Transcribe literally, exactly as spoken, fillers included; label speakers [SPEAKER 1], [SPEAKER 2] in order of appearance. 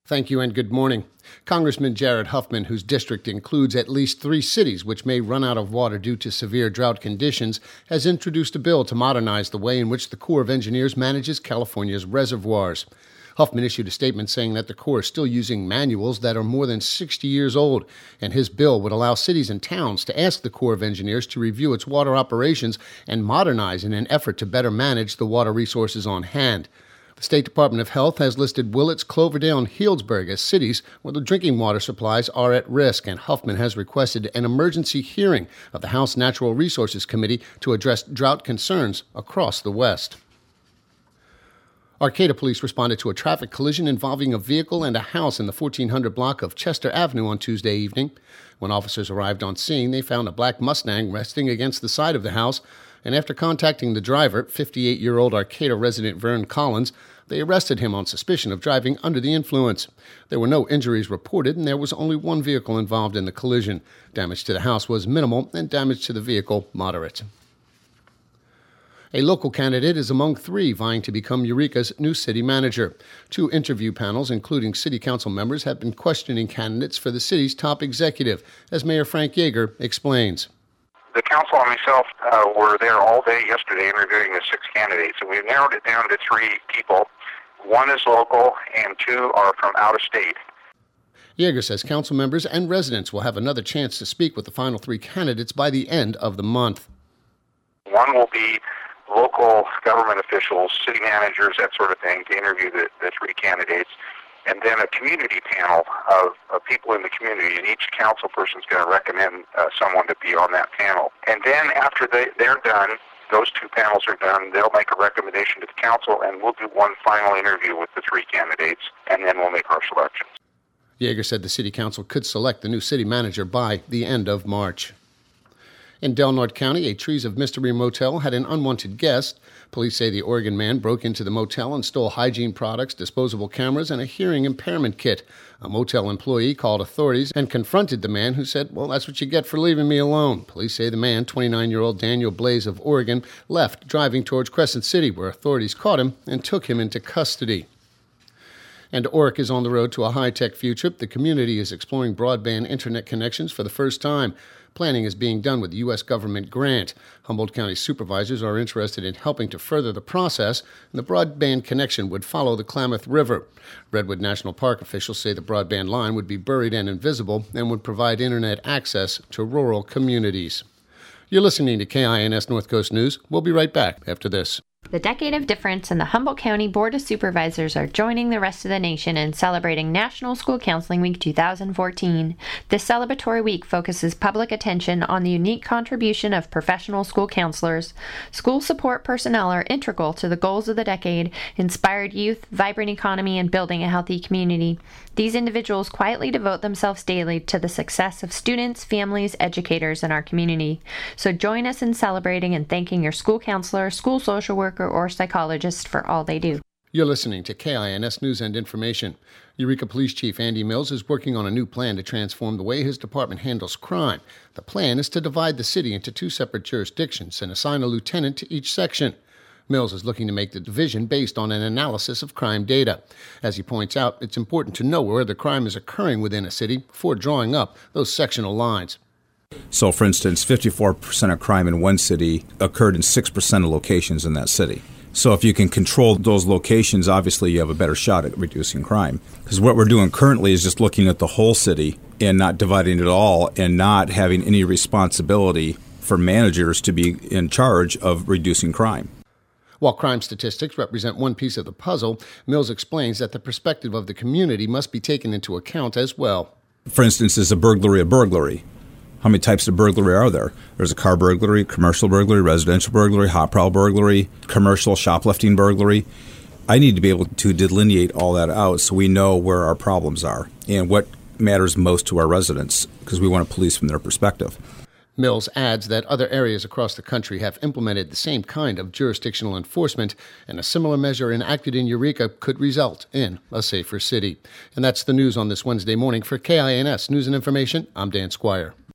[SPEAKER 1] Thank you and good morning. Congressman Jared Huffman, whose district includes at least three cities which may run out of water due to severe drought conditions, has introduced a bill to modernize the way in which the Corps of Engineers manages California's reservoirs. Huffman issued a statement saying that the Corps is still using manuals that are more than sixty years old, and his bill would allow cities and towns to ask the Corps of Engineers to review its water operations and modernize in an effort to better manage the water resources on hand. The State Department of Health has listed Willits, Cloverdale, and Healdsburg as cities where the drinking water supplies are at risk, and Huffman has requested an emergency hearing of the House Natural Resources Committee to address drought concerns across the West. Arcata police responded to a traffic collision involving a vehicle and a house in the fourteen hundred block of Chester Avenue on Tuesday evening. When officers arrived on scene, they found a black Mustang resting against the side of the house, and after contacting the driver, fifty-eight-year-old Arcata resident Vern Collins, they arrested him on suspicion of driving under the influence. There were no injuries reported, and there was only one vehicle involved in the collision. Damage to the house was minimal, and damage to the vehicle moderate. A local candidate is among three vying to become Eureka's new city manager. Two interview panels, including city council members, have been questioning candidates for the city's top executive, as Mayor Frank Yeager explains.
[SPEAKER 2] The council and myself uh, were there all day yesterday interviewing the six candidates, and we've narrowed it down to three people. One is local, and two are from out of state.
[SPEAKER 1] Yeager says council members and residents will have another chance to speak with the final three candidates by the end of the month.
[SPEAKER 2] One will be local government officials, city managers, that sort of thing, to interview the, the three candidates. And then a community panel of, of people in the community, and each council person is going to recommend uh, someone to be on that panel. And then after they, they're done, those two panels are done, they'll make a recommendation to the council, and we'll do one final interview with the three candidates, and then we'll make our selections.
[SPEAKER 1] Yeager said the city council could select the new city manager by the end of March. In Del Norte County, a Trees of Mystery motel had an unwanted guest. Police say the Oregon man broke into the motel and stole hygiene products, disposable cameras, and a hearing impairment kit. A motel employee called authorities and confronted the man, who said, "Well, that's what you get for leaving me alone." Police say the man, twenty-nine-year-old Daniel Blaze of Oregon, left driving towards Crescent City, where authorities caught him and took him into custody. And Oric is on the road to a high-tech future. The community is exploring broadband internet connections for the first time. Planning is being done with a U S government grant. Humboldt County supervisors are interested in helping to further the process, and the broadband connection would follow the Klamath River. Redwood National Park officials say the broadband line would be buried and invisible and would provide internet access to rural communities. You're listening to K I N S North Coast News. We'll be right back after this.
[SPEAKER 3] The Decade of Difference and the Humboldt County Board of Supervisors are joining the rest of the nation in celebrating National School Counseling Week two thousand fourteen. This celebratory week focuses public attention on the unique contribution of professional school counselors. School support personnel are integral to the goals of the decade: inspired youth, vibrant economy, and building a healthy community. These individuals quietly devote themselves daily to the success of students, families, educators, and our community. So join us in celebrating and thanking your school counselor, school social worker, or psychologist for all they do.
[SPEAKER 1] You're listening to K I N S News and Information. Eureka Police Chief Andy Mills is working on a new plan to transform the way his department handles crime. The plan is to divide the city into two separate jurisdictions and assign a lieutenant to each section. Mills is looking to make the division based on an analysis of crime data. As he points out, it's important to know where the crime is occurring within a city before drawing up those sectional lines.
[SPEAKER 4] So, for instance, fifty-four percent of crime in one city occurred in six percent of locations in that city. So if you can control those locations, obviously you have a better shot at reducing crime. Because what we're doing currently is just looking at the whole city and not dividing it all and not having any responsibility for managers to be in charge of reducing crime.
[SPEAKER 1] While crime statistics represent one piece of the puzzle, Mills explains that the perspective of the community must be taken into account as well.
[SPEAKER 4] For instance, is a burglary a burglary? How many types of burglary are there? There's a car burglary, commercial burglary, residential burglary, hot prowl burglary, commercial shoplifting burglary. I need to be able to delineate all that out so we know where our problems are and what matters most to our residents, because we want to police from their perspective.
[SPEAKER 1] Mills adds that other areas across the country have implemented the same kind of jurisdictional enforcement, and a similar measure enacted in Eureka could result in a safer city. And that's the news on this Wednesday morning. For K I N S News and Information, I'm Dan Squire.